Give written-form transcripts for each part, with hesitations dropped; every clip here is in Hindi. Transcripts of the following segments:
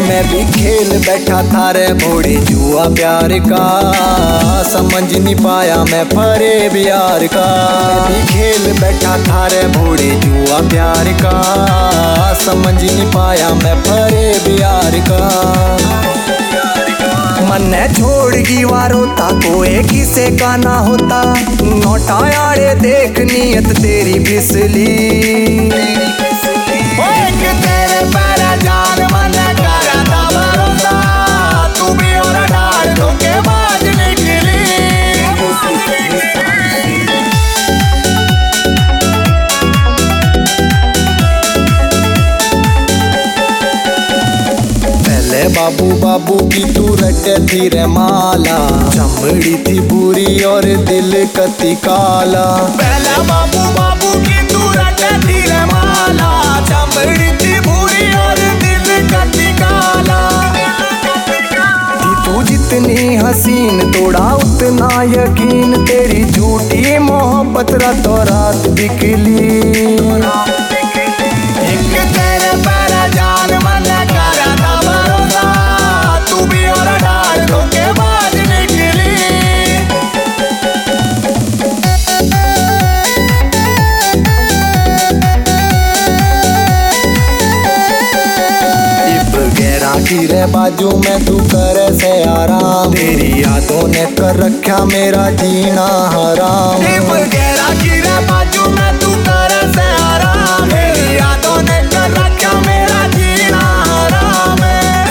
मैं भी खेल बैठा था रे भोड़ी जुआ प्यार का, समझ नहीं पाया मैं फरेब यार का। मैं भी खेल बैठा था रे भोड़ी जुआ प्यार का, समझ नहीं पाया मैं फरेब यार का। मन छोड़ की वारो था कोई किसे का ना होता, नोटा यारे देख नियत तेरी फिसली। तेरे पर जान मन करा था भरोसा, तू भी और डाल धोखेबाज निकली। पहले बाबू बाबू की तू रटे थी रे माला, चमड़ी थी बुरी और दिल कती काला। पहले बाबू बाबू की तू रटे थी रे माला, चमड़ी थी बुरी और दिल कती काला। थी तू जितनी हसीन तोड़ा उतना यकीन, तेरी झूठी मोहब्बत रातों रात बिकली। एक तेरे पर जान मन करा था भरोसा, तू भी और डाल धोखेबाज निकली। की रे बाजू में तू करे से आराम, तेरी यादों ने कर रखा मेरा जीना हराम। की रे बाजू में तू करे से आराम, तेरी यादों ने कर रखा मेरा जीना हराम।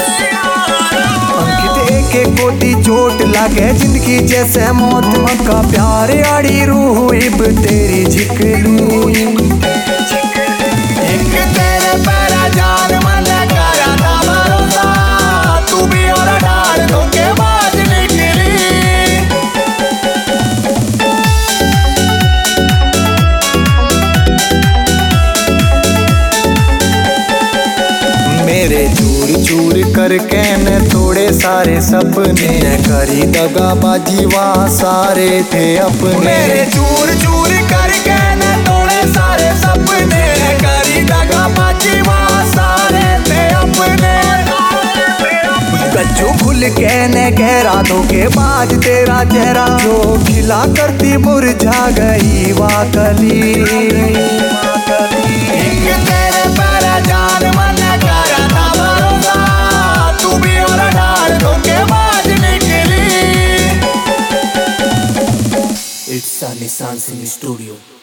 अंकित एक एक कोटी चोट लागे जिंदगी जैसे मौत, का प्यार आड़ी रूह इब तेरी झिकलू। एक तेरे पर जान मन करा था भरोसा, तू भी और डाल धोखेबाज निकली। मेरे चूर चूर करके न तोड़े सारे सपने, करी दगाबाजी वहाँ सारे थे अपने। मेरे चूर चूर करके न तोड़े सारे सपने, करी दगाबाजी वहाँ सारे थे अपने। कच्चू खुल के न गहरा धोखेबाज तेरा चेहरा, जो खिला करती मुरझा गई वाह कली। एक तेरे पर जान मन करा था भरोसा, तू भी और डाल धोखेबाज निकली। It's Sunny Sun Studio.